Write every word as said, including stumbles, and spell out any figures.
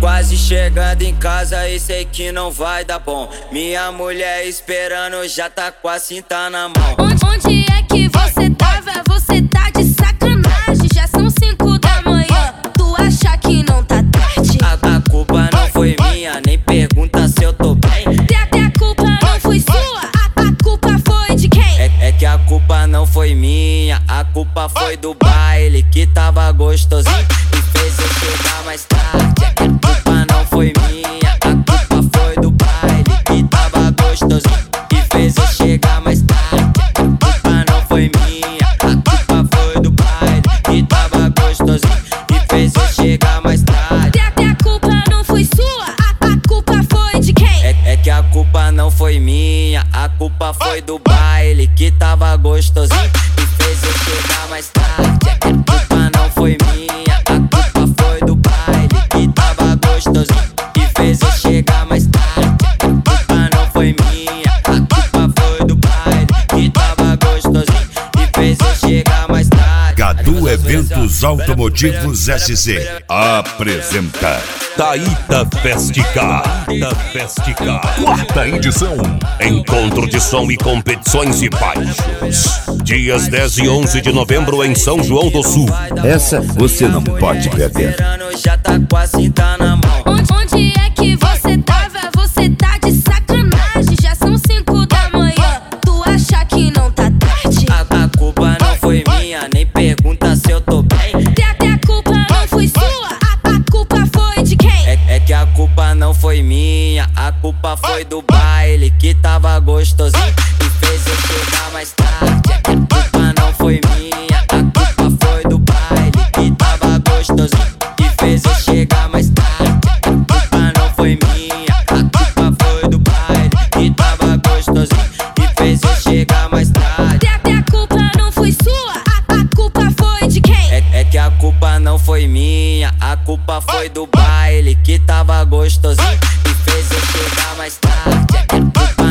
quase chegando em casa e sei que não vai dar bom. Minha mulher esperando, já tá com a cinta na mão. Onde, onde é que você tava? Você tá de sacanagem. Já são cinco da manhã, tu acha que não tá tarde? A, a culpa não foi minha, nem pergunta se eu tô bem. Até a culpa não foi sua, a, a culpa foi de quem? É, é que a culpa não foi minha, a culpa foi do baile que tava gostosinho e fez eu chegar mais tarde. É que a culpa não foi minha, a culpa foi do baile que tava gostosinho e fez eu chegar mais tarde. É que a culpa não foi minha, a culpa foi do baile que tava gostosinho e fez eu chegar mais tarde. Até a culpa não foi sua, a, a culpa foi de quem? É, é que a culpa não foi minha, a culpa foi do baile que tava gostosinho e fez eu chegar mais tarde. É que a culpa não foi minha, a culpa foi do baile que tava gostosinho e fez eu chegar mais tarde. É que a culpa não foi minha, a culpa foi do baile que tava gostosinho e fez eu chegar mais tarde. Cadu Eventos Automotivos S C apresenta Taíta Festica. Taíta Festica. Quarta edição. Encontro de som e competições de baixos. Dias dez e onze de novembro em São João do Sul. Essa você não pode perder. Já tá com a cinta na mão. Onde, onde é que você tava? Você tá de sacanagem. Já são cinco da manhã, tu acha que não tá tarde? A, a culpa não foi minha, nem pergunta se eu tô bem. Até a culpa não foi sua, a, a culpa foi de quem? É, é que a culpa não foi minha, a culpa foi do baile que tava gostosinho e fez eu chegar mais tarde. É que a culpa não foi minha, a culpa foi do baile que tava gostosinho e fez eu chegar mais tarde. É que a culpa não foi minha, a culpa foi do baile que tava gostosinho e fez eu chegar mais tarde. Até a culpa não foi sua, a, a culpa foi de quem? É, é que a culpa não foi minha, a culpa foi do baile que tava gostosinho e fez eu chegar mais tarde. É que a culpa